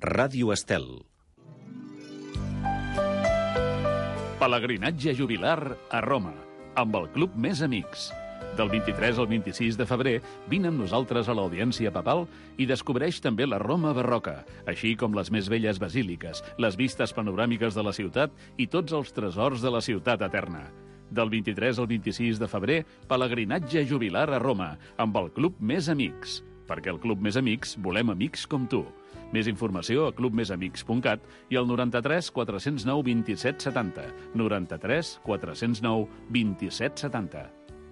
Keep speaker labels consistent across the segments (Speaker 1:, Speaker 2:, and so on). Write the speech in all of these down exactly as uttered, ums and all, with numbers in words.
Speaker 1: Ràdio Estel.
Speaker 2: Pelegrinatge jubilar a Roma, amb el Club Més Amics. Del vint-i-tres al vint-i-sis de febrer, vine amb nosaltres a l'audiència papal i descobreix també la Roma barroca, així com les més belles basíliques, les vistes panoràmiques de la ciutat i tots els tresors de la ciutat eterna. Del vint-i-tres al vint-i-sis de febrer, pelegrinatge jubilar a Roma, amb el Club Més Amics. Perquè el Club Més Amics volem amics com tu. Més informació a club més amics punt cat i al noranta-tres quatre cents nou vint-i-set setanta. noranta-tres quatre cents nou vint-i-set setanta.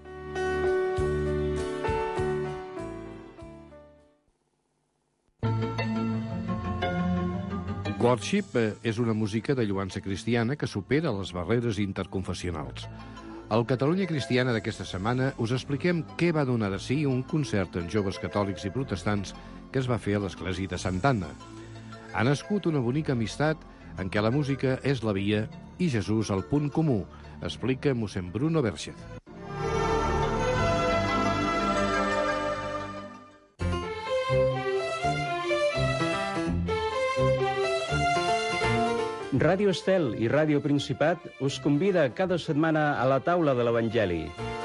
Speaker 3: Worship és una música de lloança cristiana que supera les barreres interconfessionals. Al Catalunya Cristiana d'aquesta setmana us expliquem què va donar de si un concert en joves catòlics i protestants que es va fer a l'església de Santa Anna. Ha nascut una bonica amistat en què la música és la via i Jesús el punt comú, explica mossèn Bruno Berchez.
Speaker 4: Ràdio Estel i Ràdio Principat us convida cada setmana a la taula de l'Evangeli.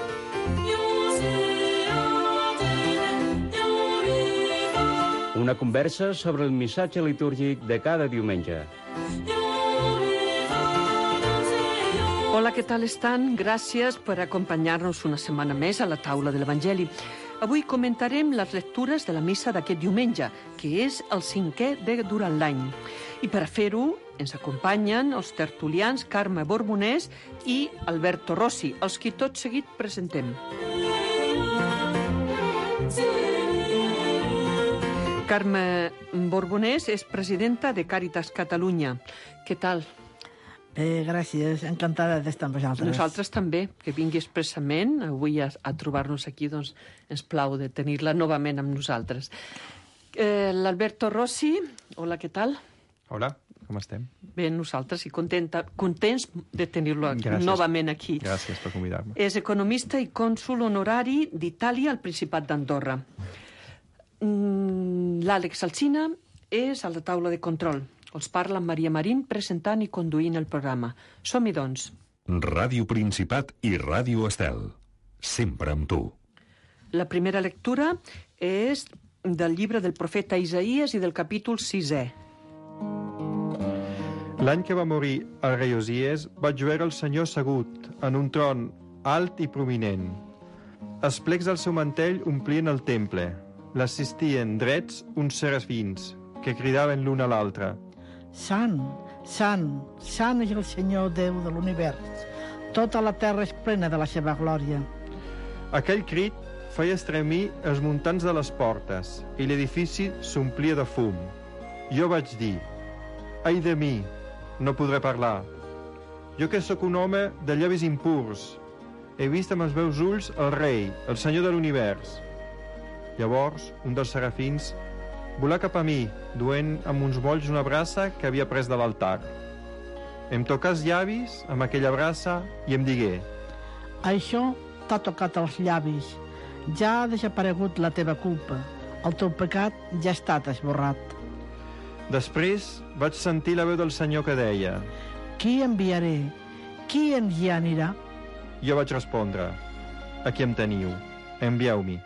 Speaker 4: Una conversa sobre el missatge litúrgic de cada diumenge.
Speaker 5: Hola, què tal estan? Gràcies per acompanyar-nos una setmana més a la taula de l'Evangeli. Avui comentarem les lectures de la missa d'aquest diumenge, que és el cinquè de durant l'any. I per a fer-ho ens acompanyen els tertulians Carme Borbonès i Alberto Rossi, els qui tot seguit presentem. Carme Borbonès és presidenta de Càritas Catalunya. Què tal?
Speaker 6: Bé, gràcies. Encantada d'estar amb vosaltres.
Speaker 5: Nosaltres també, que vingui expressament avui a, a trobar-nos aquí, doncs ens plau de tenir-la novament amb nosaltres. Eh, L'Alberto Rossi, hola, què tal?
Speaker 7: Hola, com estem?
Speaker 5: Bé, nosaltres i contenta, contents de tenir-lo
Speaker 7: Gràcies.
Speaker 5: novament aquí.
Speaker 7: Gràcies per convidar-me.
Speaker 5: És economista i cònsul honorari d'Itàlia al Principat d'Andorra. L'Àlex Alsina és a la taula de control. Els parla Maria Marín presentant i conduint el programa. Som-hi, doncs.
Speaker 1: Ràdio Principat i Ràdio Estel. Sempre amb tu.
Speaker 5: La primera lectura és del llibre del profeta Isaïes i del capítol sisè.
Speaker 7: L'any que va morir el rei Osies, vaig veure el Senyor assegut en un tron alt i prominent. Els plecs del seu mantell omplien el temple. L'assistien drets uns serafins, que cridaven l'un a l'altre.
Speaker 6: Sant, sant, sant és el Senyor Déu de l'univers. Tota la terra és plena de la seva glòria.
Speaker 7: Aquell crit feia estremir els muntants de les portes i l'edifici s'omplia de fum. Jo vaig dir, ai de mi, no podré parlar. Jo que sóc un home de llavis impurs, he vist amb els meus ulls el rei, el Senyor de l'univers. Llavors, un dels serafins volà cap a mi, duent amb uns molls una braça que havia pres de l'altar. Em tocà els llavis amb aquella braça i em digué:
Speaker 6: Això t'ha tocat els llavis. Ja ha desaparegut la teva culpa. El teu pecat ja ha estat esborrat.
Speaker 7: Després vaig sentir la veu del Senyor que deia:
Speaker 6: Qui enviaré? Qui ens hi anirà?
Speaker 7: Jo vaig respondre: Aquí em teniu, envieu-m'hi.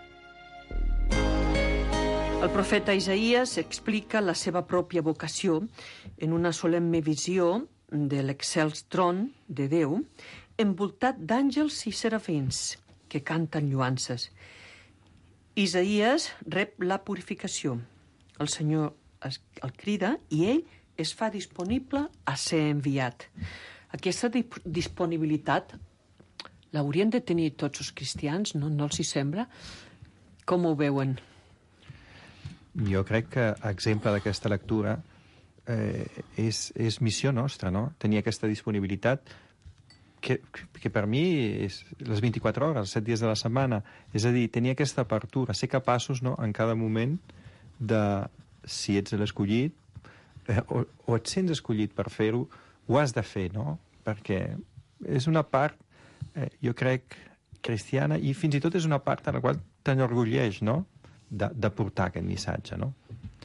Speaker 5: El profeta Isaïes explica la seva pròpia vocació en una solemne visió de l'excels tron de Déu, envoltat d'àngels i serafins que canten lloances. Isaïes rep la purificació. El Senyor el crida i ell es fa disponible a ser enviat. Aquesta disponibilitat l'haurien de tenir tots els cristians, no, no els hi sembla? Com ho veuen?
Speaker 7: Jo crec que exemple d'aquesta lectura eh, és, és missió nostra, no? Tenir aquesta disponibilitat que, que per mi és les vint-i-quatre hores, els set dies de la setmana. És a dir, tenir aquesta apertura, ser capaços, no, en cada moment de, si ets l'escollit eh, o, o et sents escollit per fer-ho, ho has de fer, no? Perquè és una part, eh, jo crec, cristiana, i fins i tot és una part en la qual t'enorgulleix, no?, de, de portar aquest missatge, no?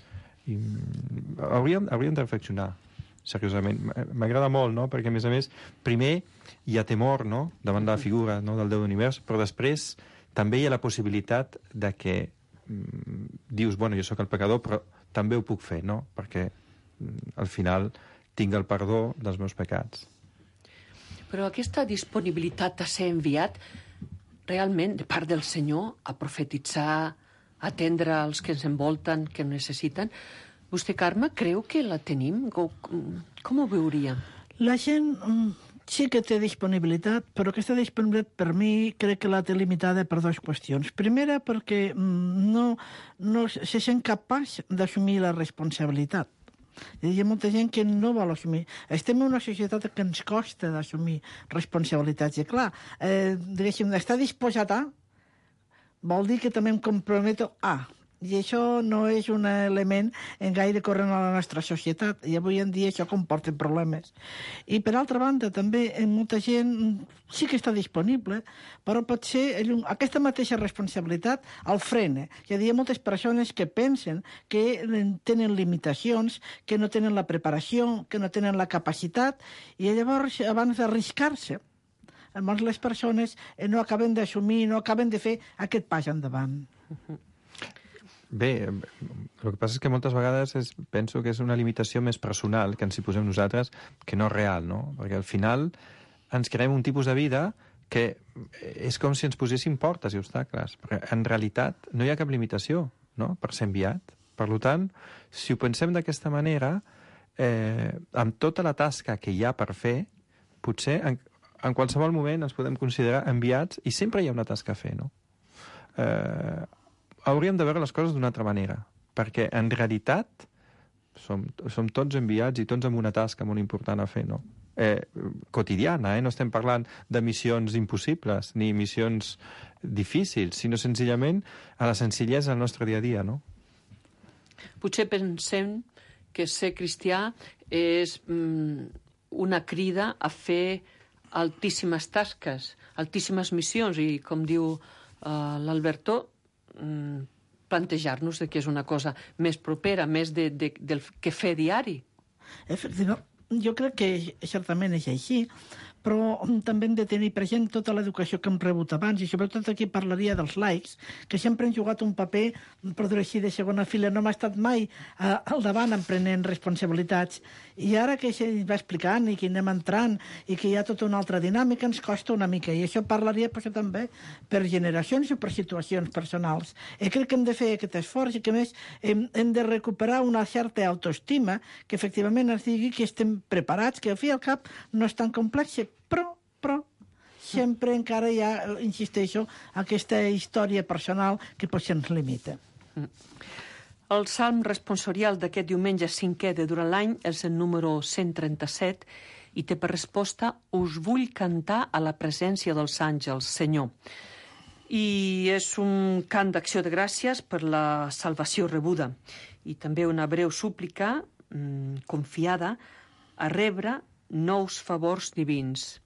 Speaker 7: i hauríem, hauríem de reflexionar, seriosament. M'agrada molt, no?, perquè, a més a més, primer hi ha temor, no?, davant de la figura, no?, del Déu de l'univers, però després també hi ha la possibilitat de que mm, dius, bueno, jo sóc el pecador, però també ho puc fer, no?, perquè mm, al final tinc el perdó dels meus pecats.
Speaker 5: Però aquesta disponibilitat a ser enviat realment, de part del Senyor, a profetitzar, a atendre els que ens envolten, que necessiten, vostè, Carme, creu que la tenim? Com, com ho veuria?
Speaker 6: La gent sí que té disponibilitat, però aquesta disponibilitat per mi crec que la té limitada per dues qüestions. Primera, perquè no, no se sent capaç d'assumir la responsabilitat. Hi ha molta gent que no vol assumir. Estem en una societat que ens costa d'assumir responsabilitats. I clar, eh, diguéssim, estar disposat a vol dir que també em comprometo a. I això no és un element en gaire corrent a la nostra societat. I avui en dia això comporta problemes. I per altra banda, també molta gent sí que està disponible, però potser aquesta mateixa responsabilitat el frena. És a dir, hi ha moltes persones que pensen que tenen limitacions, que no tenen la preparació, que no tenen la capacitat, i llavors, abans d'arriscar-se, llavors les persones no acaben d'assumir, no acaben de fer aquest pas endavant.
Speaker 7: Bé, el que passa és que moltes vegades és, penso que és una limitació més personal que ens hi posem nosaltres que no real, no? Perquè al final ens creem un tipus de vida que és com si ens poséssim portes i obstacles. Perquè en realitat no hi ha cap limitació, no?, per ser enviat. Per tant, si ho pensem d'aquesta manera, eh, amb tota la tasca que hi ha per fer, potser en, en qualsevol moment ens podem considerar enviats i sempre hi ha una tasca a fer, no? Eh... hauríem de veure les coses d'una altra manera, perquè en realitat som, som tots enviats i tots amb una tasca molt important a fer, no? Eh, quotidiana, eh? No estem parlant de missions impossibles ni missions difícils, sinó senzillament a la senzillesa del nostre dia a dia, no?
Speaker 5: Potser pensem que ser cristià és mm, una crida a fer altíssimes tasques, altíssimes missions, i com diu uh, l'Alberto, plantejar-nos que és una cosa més propera, més de, de, del que fer diari.
Speaker 6: Efectivament, jo crec que certament és així, però també hem de tenir present tota l'educació que hem rebut abans, i sobretot aquí parlaria dels laics, que sempre han jugat un paper, per dir així, de segona fila. No m'ha estat mai eh, al davant emprenent responsabilitats. I ara que se va explicant i que anem entrant i que hi ha tota una altra dinàmica, ens costa una mica. I això parlaria per això també per generacions o per situacions personals. I crec que hem de fer aquest esforç i que, més, hem, hem de recuperar una certa autoestima que efectivament ens digui que estem preparats, que al fi i al cap no és tan complex, però, però sempre encara hi ha, insisteixo, aquesta història personal que potser ens limita.
Speaker 5: El salm responsorial d'aquest diumenge cinquè de durant l'any és el número cent trenta-set i té per resposta «Us vull cantar a la presència dels àngels, Senyor». I és un cant d'acció de gràcies per la salvació rebuda i també una breu súplica mmm, confiada a rebre nous favors divins.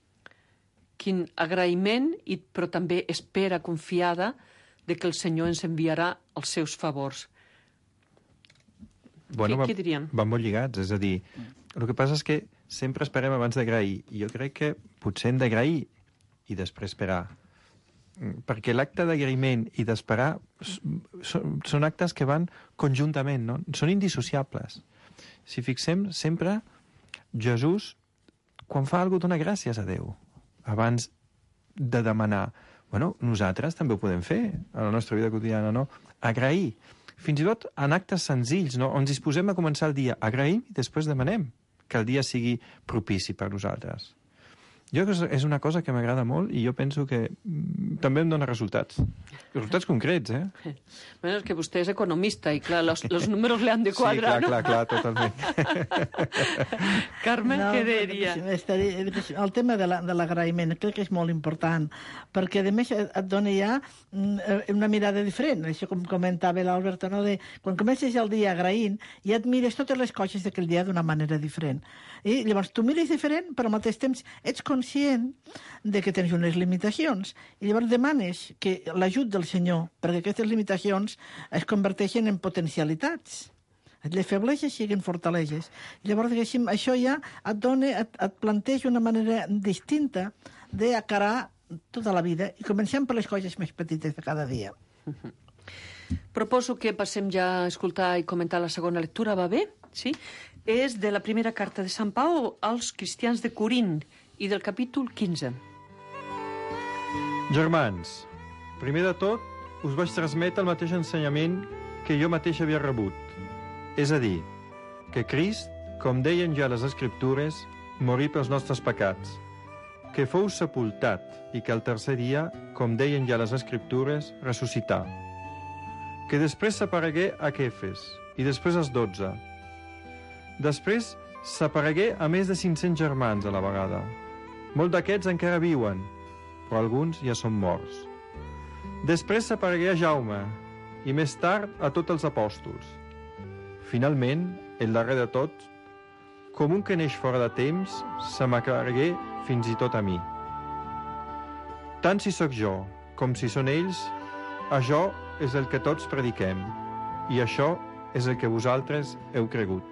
Speaker 5: Quin agraïment, i, però també espera confiada de que el Senyor ens enviarà els seus favors.
Speaker 7: Bueno,
Speaker 5: què, què diríem?
Speaker 7: Van molt lligats, és a dir, el que passa és que sempre esperem abans d'agrair, i jo crec que potser hem d'agrair i després esperar. Perquè l'acte d'agraïment i d'esperar són, són actes que van conjuntament, no? Són indissociables. Si fixem, sempre Jesús, quan fa alguna cosa, dona gràcies a Déu, abans de demanar. Bueno, nosaltres també ho podem fer a la nostra vida quotidiana, no? Agrair. Fins i tot en actes senzills, no? On ens disposem a començar el dia. Agraïm i després demanem que el dia sigui propici per nosaltres. Jo crec que és una cosa que m'agrada molt i jo penso que també em dona resultats. Resultats concrets, eh?
Speaker 5: Bueno, és que vostè és economista i, clar, los, los números le han de quadrar,
Speaker 7: sí, clar,
Speaker 5: no?
Speaker 7: clar, clar, totalment.
Speaker 5: Carme, no, què diria?
Speaker 6: El tema de l'agraïment la, crec que és molt important, perquè, a més, et dona ja una mirada diferent. Això, com comentava l'Alberto, no? De, quan comences el dia agraint, ja et mires totes les coses d'aquell dia d'una manera diferent. I llavors tu mires diferent, però al mateix temps ets conscient de que tens unes limitacions. I llavors demanes que l'ajut del Senyor, perquè aquestes limitacions es converteixen en potencialitats. Les febleses siguin fortaleses. Llavors, diguéssim, això ja et, dona, et, et planteja una manera distinta d'acarar tota la vida i comencem per les coses més petites de cada dia.
Speaker 5: Uh-huh. Proposo que passem ja a escoltar i comentar la segona lectura, va bé? Sí? És de la primera carta de Sant Pau als cristians de Corint i del capítol quinze.
Speaker 7: Germans, primer de tot, us vaig transmetre el mateix ensenyament que jo mateix havia rebut. És a dir, que Crist, com deien ja les Escriptures, morí pels nostres pecats, que fou sepultat i que al tercer dia, com deien ja les Escriptures, ressuscità, que després s'aparegué a Kefes i després als dotze. Després s'aparegué a més de cinc-cents germans a la vegada. Molts d'aquests encara viuen, però alguns ja són morts. Després s'aparegué a Jaume i més tard a tots els apòstols. Finalment, el darrer de tots, com un que neix fora de temps, se m'aparegué fins i tot a mi. Tant si sóc jo com si són ells, això és el que tots prediquem, i això és el que vosaltres heu cregut.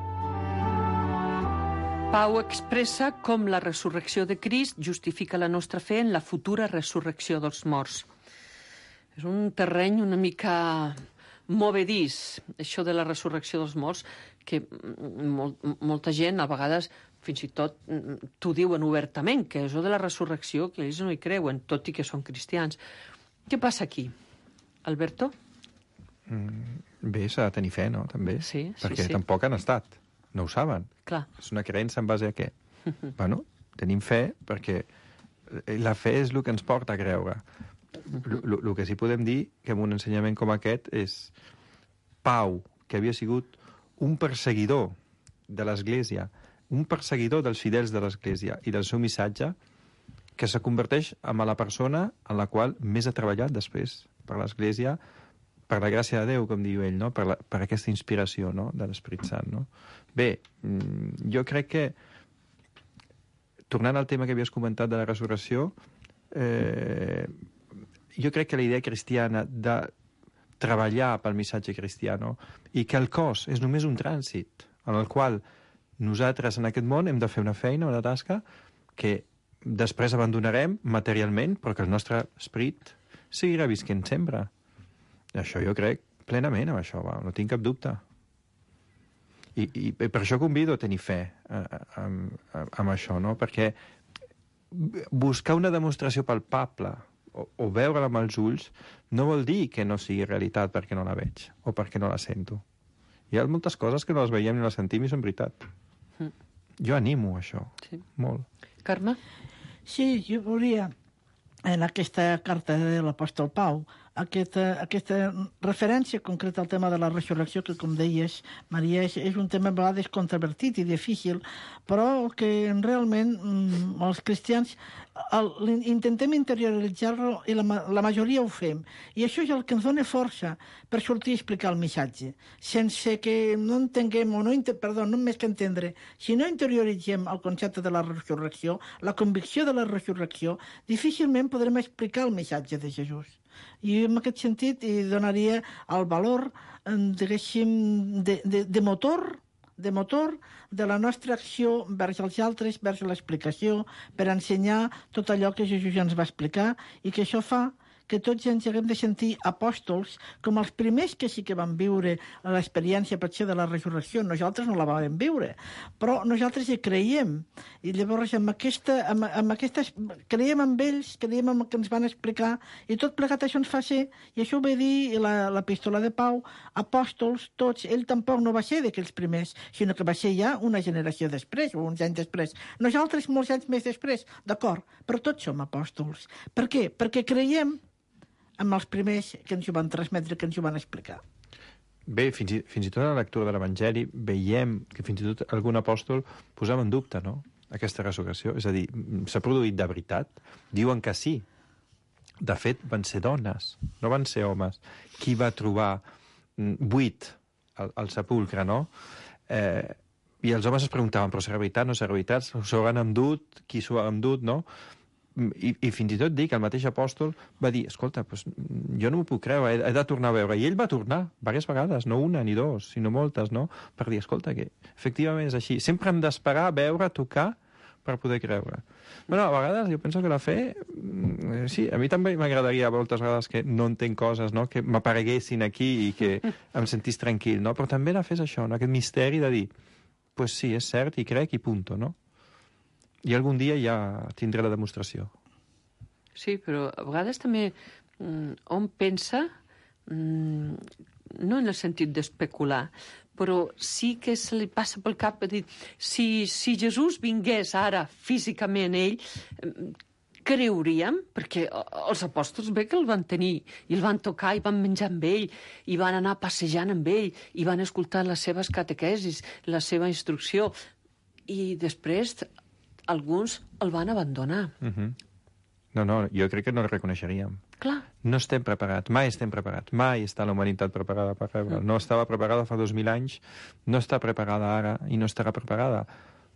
Speaker 5: Pau expressa com la resurrecció de Crist justifica la nostra fe en la futura resurrecció dels morts. És un terreny una mica movedís, això de la resurrecció dels morts, que molt, molta gent, a vegades, fins i tot t'ho diuen obertament, que això de la resurrecció, que ells no hi creuen, tot i que són cristians. Què passa aquí? Alberto?
Speaker 7: Mm, bé, s'ha de tenir fe, no?, també.
Speaker 5: Sí, sí,
Speaker 7: perquè
Speaker 5: sí.
Speaker 7: tampoc han estat. No ho saben.
Speaker 5: Clar.
Speaker 7: És una creença en base a què? Bueno, tenim fe perquè la fe és el que ens porta a creure. El que sí podem dir que amb un ensenyament com aquest és Pau, que havia sigut un perseguidor de l'Església, un perseguidor dels fidels de l'Església i del seu missatge, que se converteix en la persona en la qual més ha treballat després per l'Església, per la gràcia de Déu, com diu ell, no? per, la, per aquesta inspiració, no?, de l'Esperit Sant. No? Bé, jo crec que, tornant al tema que havies comentat de la resurrecció, eh, jo crec que la idea cristiana de treballar pel missatge cristiano i que el cos és només un trànsit en el qual nosaltres en aquest món hem de fer una feina, una tasca, que després abandonarem materialment, però que el nostre esperit seguirà visquent sempre. Això jo crec plenament, amb això, va, no tinc cap dubte. I, i per això convido a tenir fe amb, amb això, no? Perquè buscar una demostració palpable o, o veure-la amb els ulls no vol dir que no sigui realitat perquè no la veig o perquè no la sento. Hi ha moltes coses que no les veiem ni les sentim i són veritat. Mm. Jo animo això, sí. Molt.
Speaker 5: Carme?
Speaker 6: Sí, jo volia, en aquesta carta de l'apòstol Pau, aquesta, aquesta referència concreta al tema de la resurrecció, que, com deies, Maria, és, és un tema a vegades controvertit i difícil, però que realment mm, els cristians el, intentem interioritzar-lo i la, la majoria ho fem. I això és el que ens dona força per sortir a explicar el missatge, sense que no entenguem, o no, perdó, no més que entendre, si no interioritzem el concepte de la resurrecció, la convicció de la resurrecció, difícilment podrem explicar el missatge de Jesús. I en aquest sentit hi donaria el valor, diguéssim, de, de, de motor de motor de la nostra acció vers els altres, vers l'explicació, per ensenyar tot allò que Jesús ja ens va explicar, i que això fa que tots ens haguem de sentir apòstols com els primers que sí que van viure l'experiència potser de la resurrecció. Nosaltres no la vam viure, però nosaltres hi creiem. I llavors amb aquesta, amb, amb aquesta, creiem en ells, creiem en el que ens van explicar, i tot plegat això ens fa ser, i això ho ve dir l'epístola de Pau, apòstols tots. Ell tampoc no va ser d'aquells primers, sinó que va ser ja una generació després, o uns anys després. Nosaltres molts anys més després, d'acord, però tots som apòstols. Per què? Perquè creiem amb els primers que ens ho van transmetre, que ens ho van explicar.
Speaker 7: Bé, fins i, fins i tot a la lectura de l'Evangeli veiem que fins i tot algun apòstol posava en dubte, no?, aquesta resurrecció. És a dir, s'ha produït de veritat? Diuen que sí. De fet, van ser dones, no van ser homes. Qui va trobar buit al, al sepulcre, no? Eh, I els homes es preguntaven, però serà veritat, no serà veritat? S'ho han endut? Qui s'ho ha endut, no? I, i fins i tot dir que el mateix apòstol va dir, escolta, pues, jo no m'ho puc creure, he, he de tornar a veure. I ell va tornar diverses vegades, no una ni dos, sinó moltes, no? Per dir, escolta, que efectivament és així. Sempre hem d'esperar, veure, tocar, per poder creure. Bueno, a vegades jo penso que la fe... Sí, a mi també m'agradaria moltes vegades que no entenc coses, no? Que m'apareguessin aquí i que em sentís tranquil, no? Però també la fe és això, no? Aquest misteri de dir, pues sí, és cert, i crec, i punto, no? I algun dia ja tindré la demostració.
Speaker 5: Sí, però a vegades també mm, hom pensa, mm, no en el sentit d'especular, però sí que se li passa pel cap de dir, si, si Jesús vingués ara físicament ell, creuríem, perquè els apòstols bé que el van tenir, i el van tocar, i van menjar amb ell, i van anar passejant amb ell, i van escoltar les seves catequesis, la seva instrucció, i després alguns el van abandonar.
Speaker 7: Uh-huh. No, no, jo crec que no el reconeixeríem.
Speaker 5: Clar.
Speaker 7: No estem preparats, mai estem preparats, mai està la humanitat preparada per rebre. No estava preparada fa dos mil anys, no està preparada ara i no estarà preparada.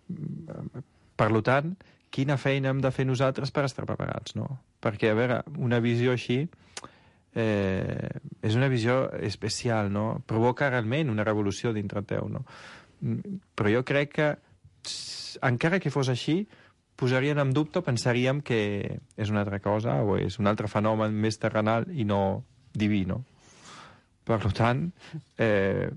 Speaker 7: Per tant, quina feina hem de fer nosaltres per estar preparats, no? Perquè, a veure, una visió així eh, és una visió especial, no? Provoca realment una revolució dintre teu, no? Però jo crec que encara que fos així, posarien en dubte o pensaríem que és una altra cosa o és un altre fenomen més terrenal i no diví, no? Per tant, eh,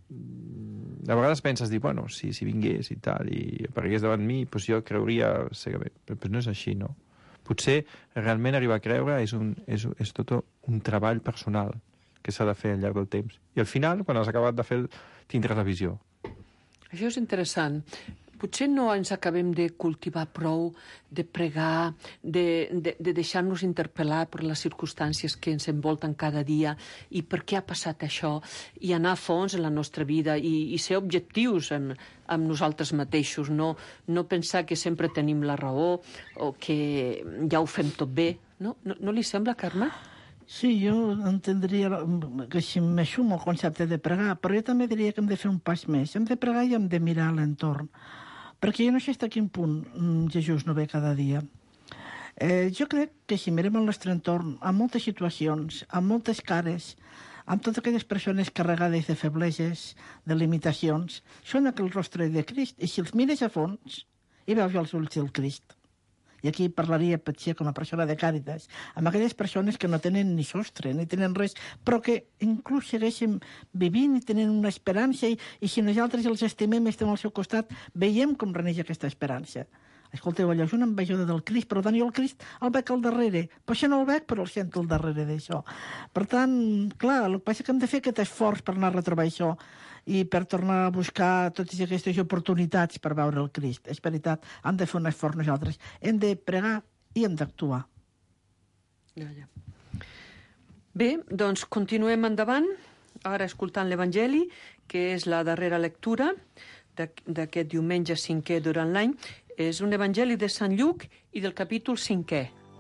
Speaker 7: a vegades penses dir, bueno, si, si vingués i tal, i aparegués davant mi, doncs jo creuria cegament. Però no és així, no? Potser realment arribar a creure és, un, és, és tot un treball personal que s'ha de fer al llarg del temps. I al final, quan has acabat de fer, tindràs la visió.
Speaker 5: Això és interessant. Potser no ens acabem de cultivar prou, de pregar, de, de, de deixar-nos interpel·lar per les circumstàncies que ens envolten cada dia i per què ha passat això, i anar a fons en la nostra vida i, i ser objectius amb, amb nosaltres mateixos, no, no pensar que sempre tenim la raó o que ja ho fem tot bé. No, no, no li sembla, Carme?
Speaker 6: Sí, jo entendria que si m'assumo el concepte de pregar, però jo també diria que hem de fer un pas més. Hem de pregar i hem de mirar a l'entorn. Perquè jo no sé fins a quin punt Jesús no ve cada dia. Eh, jo crec que si mirem el nostre entorn, en moltes situacions, amb moltes cares, amb totes aquelles persones carregades de febleses, de limitacions, són aquell rostre de Crist. I si els mires a fons, hi veus els ulls del Crist. I aquí parlaria potser com a persona de Càritas, amb aquelles persones que no tenen ni sostre, ni tenen res, però que inclús segueixen vivint i tenen una esperança, i, i si nosaltres els estimem i estem al seu costat, veiem com reneix aquesta esperança. Escolteu, allò és una envejada del Crist, però tant jo el Crist el veig al darrere. Per això no el veig, però el sento al darrere d'això. Per tant, clar, el que passa és que hem de fer aquest esforç per anar a retrobar això i per tornar a buscar totes aquestes oportunitats per veure el Crist. És veritat, hem de fer un esforç nosaltres. Hem de pregar i hem d'actuar.
Speaker 5: Ja, ja. Bé, doncs continuem endavant, ara escoltant l'Evangeli, que és la darrera lectura d'aquest diumenge cinquè durant l'any. És un Evangeli de Sant Lluc i del capítol cinquè.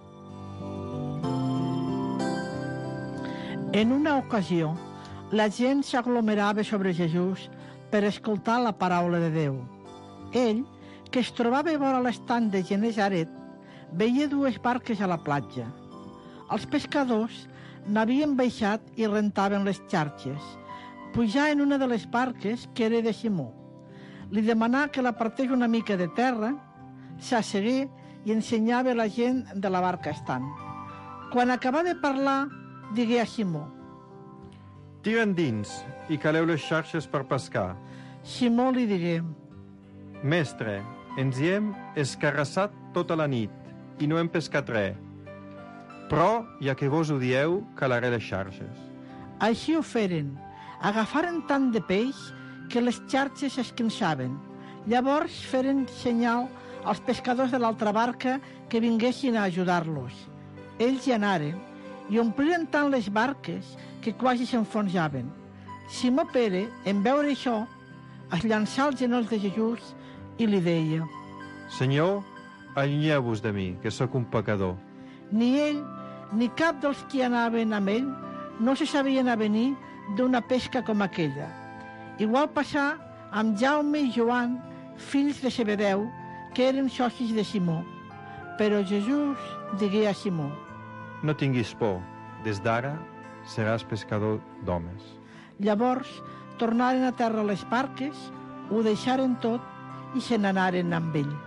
Speaker 6: En una ocasió, la gent s'aglomerava sobre Jesús per escoltar la paraula de Déu. Ell, que es trobava vora l'estany de Genesaret, veia dues barques a la platja. Els pescadors n'havien baixat i rentaven les xarxes. Pujà en una de les barques, que era de Simó. Li demanà que la partés una mica de terra, s'assegué i ensenyava la gent de la barca estant. Quan acabà de parlar, digué a Simó:
Speaker 7: Tira endins i caleu les xarxes per pescar.
Speaker 6: Simó li digué:
Speaker 7: Mestre, ens hi hem escarrassat tota la nit i no hem pescat res. Però, ja que vos ho dieu, calaré les xarxes.
Speaker 6: Així ho feren. Agafaren tant de peix que les xarxes es cansaven. Llavors feren senyal als pescadors de l'altra barca que vinguessin a ajudar-los. Ells hi anaren i ompliren tant les barques que quasi s'enfonsaven. Simó Pere, en veure això, es llançà als genolls de Jesús i li deia:
Speaker 7: Senyor, allunyeu-vos de mi, que sóc un pecador.
Speaker 6: Ni ell ni cap dels que anaven amb ell no se sabien avenir d'una pesca com aquella. Igual passà amb Jaume i Joan, fills de Zebedeu, que eren socis de Simó. Però Jesús digué a Simó:
Speaker 7: No tinguis por, des d'ara seràs pescador d'homes.
Speaker 6: Llavors tornaren a terra les barques, ho deixaren tot i se n'anaren amb ell.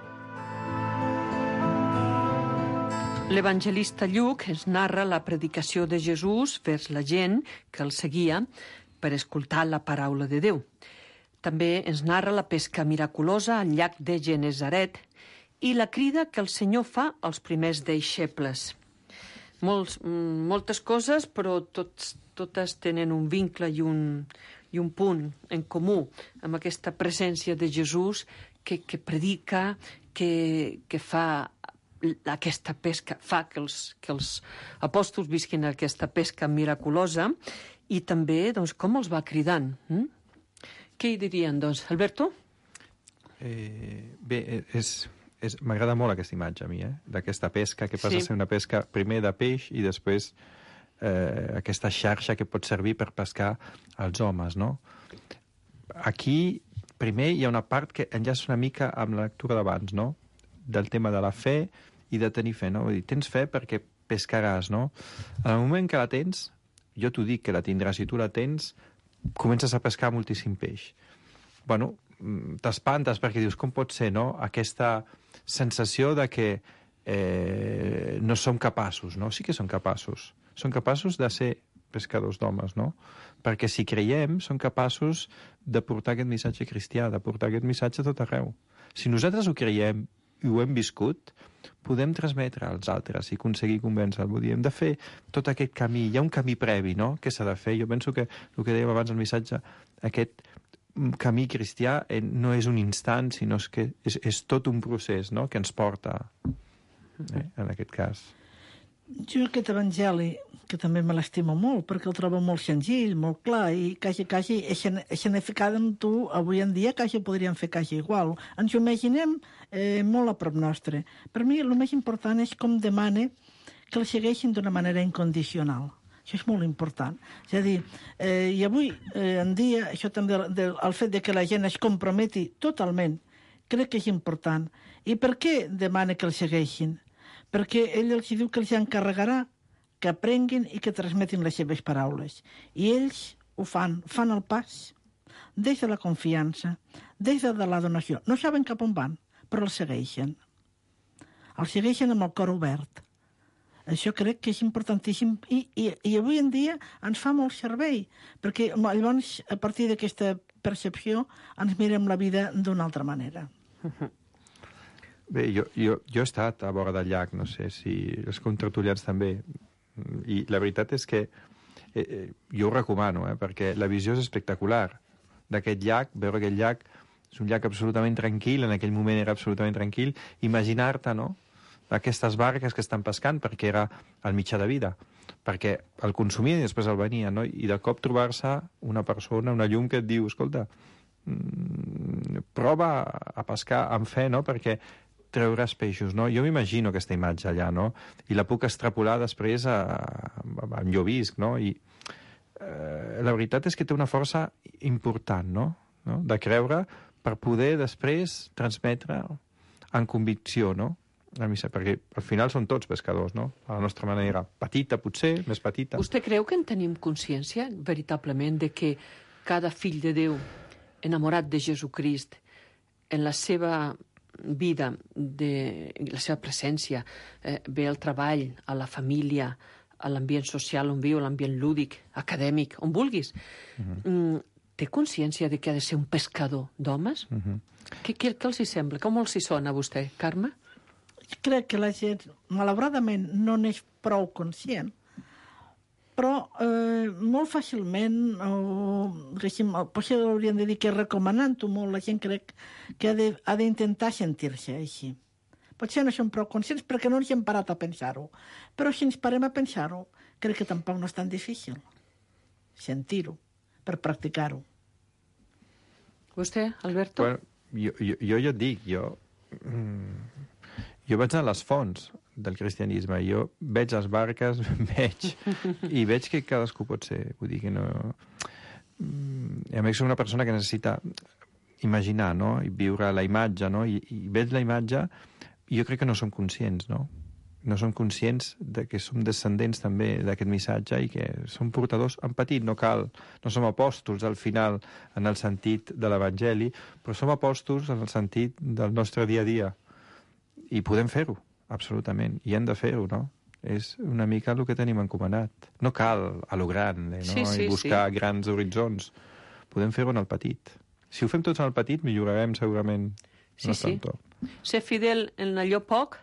Speaker 5: L'evangelista Lluc ens narra la predicació de Jesús vers la gent que el seguia per escoltar la paraula de Déu. També ens narra la pesca miraculosa al llac de Genesaret i la crida que el Senyor fa als primers deixebles. Molts, moltes coses, però tots, totes tenen un vincle i un, i un punt en comú amb aquesta presència de Jesús que, que predica, que, que fa aquesta pesca, fa que els, que els apòstols visquin aquesta pesca miraculosa i també doncs, com els va cridant. Hm? Què hi dirien, doncs? Alberto?
Speaker 7: Eh, bé, és... És, m'agrada molt aquesta imatge a mi, eh? D'aquesta pesca que passa sí. a ser una pesca primer de peix i després eh, aquesta xarxa que pot servir per pescar els homes, no? Aquí, primer, hi ha una part que enllaça una mica amb la lectura d'abans, no? Del tema de la fe i de tenir fe, no? Vull dir, tens fe perquè pescaràs, no? En el moment que la tens, jo t'ho dic que la tindràs, si tu la tens, comences a pescar moltíssim peix. Bueno, t'espantes perquè dius, com pot ser, no? Aquesta sensació de que eh, no som capaços, no? Sí que som capaços. Som capaços de ser pescadors d'homes, no? Perquè si creiem, som capaços de portar aquest missatge cristià, de portar aquest missatge a tot arreu. Si nosaltres ho creiem i ho hem viscut, podem transmetre als altres i aconseguir convèncer. Vull dir, hem de fer tot aquest camí. Hi ha un camí previ, no?, que s'ha de fer. Jo penso que el que dèiem abans al missatge, aquest camí cristià no és un instant, sinó que és, és tot un procés, no?, que ens porta, eh, en aquest cas.
Speaker 6: Jo aquest evangeli, que també me l'estimo molt, perquè el trobo molt senzill, molt clar, i quasi, quasi, escenificat amb tu, avui en dia, quasi podríem fer quasi igual. Ens ho imaginem eh, molt a prop nostre. Per mi, el més important és com demana que el segueixin d'una manera incondicional. Això és molt important. És a dir, eh, i avui eh, en dia, això també, de, el fet de que la gent es comprometi totalment, crec que és important. I per què demana que el segueixin? Perquè ell els diu que els encarregarà que aprenguin i que transmetin les seves paraules. I ells ho fan, fan el pas, des de la confiança, des de la donació. No saben cap on van, però el segueixen. El segueixen amb el cor obert. Això crec que és importantíssim i, i, i avui en dia ens fa molt servei, perquè llavors, a partir d'aquesta percepció, ens mirem la vida d'una altra manera.
Speaker 7: Bé, jo, jo, jo he estat a vora del llac, no sé si els contertulians també, i la veritat és que eh, jo ho recomano, eh, perquè la visió és espectacular d'aquest llac, veure aquest llac, és un llac absolutament tranquil, en aquell moment era absolutament tranquil, imaginar-te, no?, aquestes barques que estan pescant, perquè era el mitjà de vida, perquè el consumien i després el venien, no? I de cop trobar-se una persona, una llum que et diu, escolta, mmm, prova a pescar amb fe, no?, perquè treuràs peixos, no? Jo m'imagino aquesta imatge allà, no?, i la puc extrapolar després a, a, a jo visc, no?, i eh, la veritat és que té una força important, no?, no?, de creure per poder després transmetre en convicció, no?, a missa, perquè al final són tots pescadors, no?, a la nostra manera. Petita, potser, més petita.
Speaker 5: Vostè creu que en tenim consciència, veritablement, de que cada fill de Déu, enamorat de Jesucrist, en la seva vida, de, la seva presència, eh, ve al treball, a la família, a l'ambient social on viu, a l'ambient lúdic, acadèmic, on vulguis, uh-huh. mm, té consciència de que ha de ser un pescador d'homes? Uh-huh. Què, què, què els hi sembla? Com els hi sona a vostè, Carme?
Speaker 6: Crec que la gent, malauradament, no n'és prou conscient, però eh, molt fàcilment, o, potser hauríem de dir que recomanant-ho molt, la gent crec que ha d'intentar sentir-se així. Potser no som prou conscients perquè no ens hem parat a pensar-ho, però si ens parem a pensar-ho, crec que tampoc no és tan difícil sentir-ho, per practicar-ho.
Speaker 5: Vostè, Alberto?
Speaker 7: Bueno, jo, jo, jo ja et dic, jo... Mm, jo vaig a les fonts del cristianisme, jo veig les barques, veig, i veig que cadascú pot ser, vull dir que no... I a més, soc una persona que necessita imaginar, no?, i viure la imatge, no?, i, i veig la imatge, i jo crec que no som conscients, no?, no som conscients de que som descendents també d'aquest missatge i que som portadors en petit. No cal, no som apòstols al final en el sentit de l'Evangeli, però som apòstols en el sentit del nostre dia a dia. I podem fer-ho, absolutament, i hem de fer-ho, no? És una mica el que tenim encomanat. No cal a lo gran, eh, no?
Speaker 5: Sí, sí,
Speaker 7: I buscar
Speaker 5: sí.
Speaker 7: grans horitzons. Podem fer-ho en el petit. Si ho fem tots en el petit, millorarem segurament el
Speaker 5: Sí,
Speaker 7: nostre
Speaker 5: sí.
Speaker 7: entorn.
Speaker 5: Ser fidel en allò poc,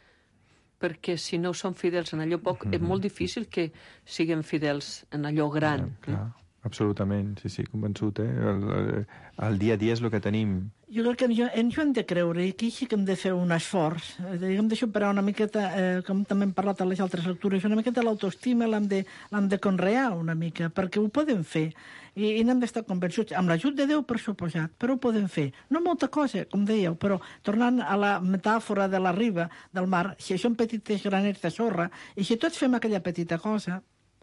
Speaker 5: perquè si no som fidels en allò poc,
Speaker 7: Mhm.
Speaker 5: és molt difícil que siguem fidels en allò gran.
Speaker 7: Clar, clar. Absolutament, sí, sí, convençut, eh? El, el, el dia a dia és el que tenim.
Speaker 6: Jo crec que en jo, en jo hem de creure, i aquí sí que hem de fer un esforç. Eh, Hem de superar una miqueta, eh, com també hem parlat a les altres lectures, una miqueta l'autoestima l'hem de, l'hem de conrear una mica, perquè ho podem fer. I, i n'hem d'estar convençuts, amb l'ajut de Déu, per suposat, però ho podem fer. No molta cosa, com dèieu, però tornant a la metàfora de la riba del mar, si són petites granets de sorra, i si tots fem aquella petita cosa,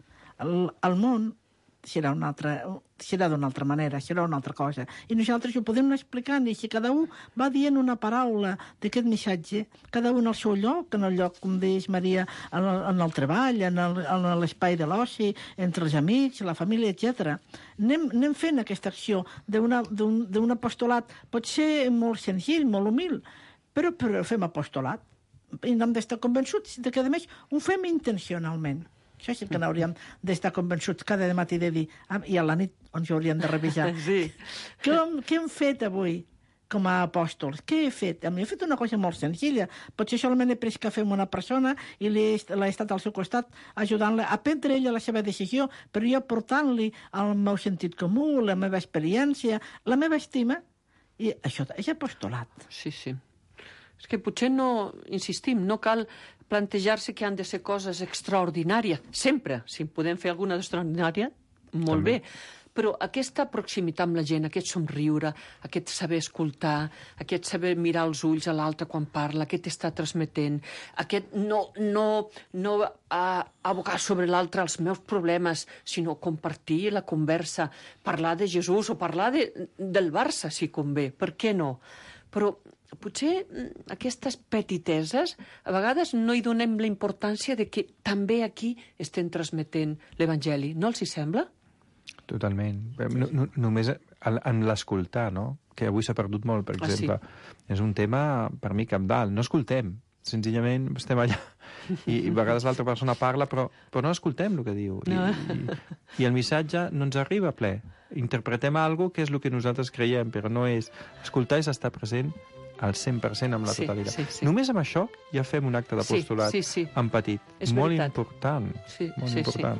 Speaker 6: el, el món serà una altra, serà d'una altra manera, serà una altra cosa. I nosaltres ho podem anar explicant, i si cada un va dient una paraula d'aquest missatge, cada un al seu lloc, en el lloc, com deies, Maria, en el, en el treball, en el- en l'espai de l'oci, entre els amics, la família, etcètera. Anem, anem fent aquesta acció d'una- d'un d'un apostolat, pot ser molt senzill, molt humil, però, però fem apostolat. I n'hem d'estar convençuts de que, a més, ho fem intencionalment. Això sí que n'hauríem d'estar convençuts cada matí de dir, ah, i a la nit ens ho hauríem de revisar.
Speaker 5: Sí.
Speaker 6: Què, hem- què hem fet avui com a apòstols? Què he fet? A mi he fet una cosa molt senzilla. Potser solament he pres cafè amb una persona i l'he est- l'he estat al seu costat ajudant-la a prendre ella la seva decisió, però jo portant-li el meu sentit comú, la meva experiència, la meva estima, i això és apostolat.
Speaker 5: Sí, sí. És que potser no, insistim, no cal plantejar-se que han de ser coses extraordinàries. Sempre, si podem fer alguna d'extraordinària, molt
Speaker 7: També.
Speaker 5: bé. Però aquesta proximitat amb la gent, aquest somriure, aquest saber escoltar, aquest saber mirar als ulls a l'altre quan parla, aquest estar transmetent, aquest no, no, no a, abocar sobre l'altre els meus problemes, sinó compartir la conversa, parlar de Jesús o parlar de, del Barça, si convé. Per què no? Però potser mm, aquestes petiteses, a vegades no hi donem la importància de que també aquí estem transmetent l'Evangeli. No els hi sembla?
Speaker 7: Totalment. No, no, només en en l'escoltar, no? Que avui s'ha perdut molt, per
Speaker 5: Ah, sí.
Speaker 7: exemple. És un tema, per mi, cabdal. No escoltem. Senzillament estem allà i, i a vegades l'altra persona parla, però, però no escoltem el que diu. I,
Speaker 5: No.
Speaker 7: i, I el missatge no ens arriba ple. Interpretem alguna cosa que és el que nosaltres creiem, però no és... Escoltar és estar present al cent per cent amb la
Speaker 5: Sí,
Speaker 7: totalitat.
Speaker 5: sí, sí.
Speaker 7: Només amb això ja fem un acte d'apostolat
Speaker 5: Sí, sí, sí.
Speaker 7: en petit.
Speaker 5: És
Speaker 7: molt
Speaker 5: veritat.
Speaker 7: important.
Speaker 5: Sí,
Speaker 7: molt
Speaker 5: sí,
Speaker 7: important.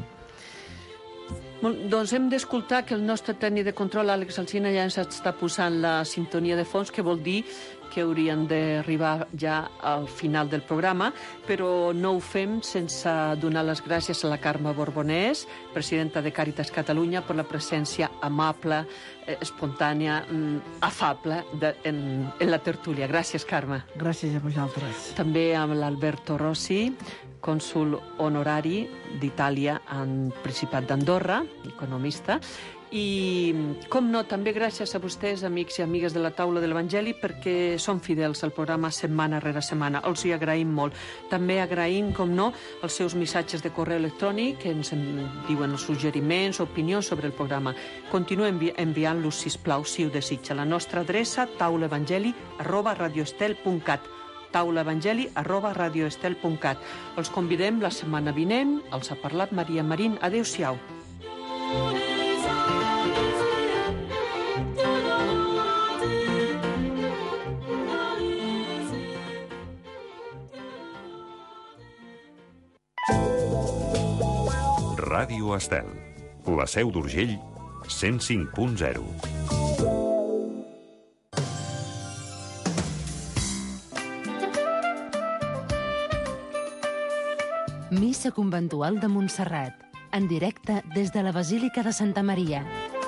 Speaker 5: Molt, doncs hem d'escoltar que el nostre tècnic de control, Àlex Alsina, ja ens està posant la sintonia de fons, que vol dir que haurien d'arribar ja al final del programa, però no ho fem sense donar les gràcies a la Carme Borbonès, presidenta de Càritas Catalunya, per la presència amable, eh, espontània, mm, afable de, en, en la tertúlia. Gràcies, Carme.
Speaker 6: Gràcies a vosaltres.
Speaker 5: També amb l'Alberto Rossi, cònsul honorari d'Itàlia en Principat d'Andorra, economista, i, com no, també gràcies a vostès, amics i amigues de la Taula de l'Evangeli, perquè són fidels al programa setmana rere setmana. Els hi agraïm molt. També agraïm, com no, els seus missatges de correu electrònic, que ens en diuen els suggeriments, opinions sobre el programa. Continuem envi enviant-los, sisplau, si ho desitja. La nostra adreça, taulaevangeli arroba radioestel punt cat. taulaevangeli arroba radioestel punt cat. Els convidem la setmana vinent. Els ha parlat Maria Marín. Adéu-siau.
Speaker 1: Ràdio Estel. La Seu d'Urgell, cent cinc punt zero.
Speaker 8: Missa conventual de Montserrat, en directe des de la Basílica de Santa Maria.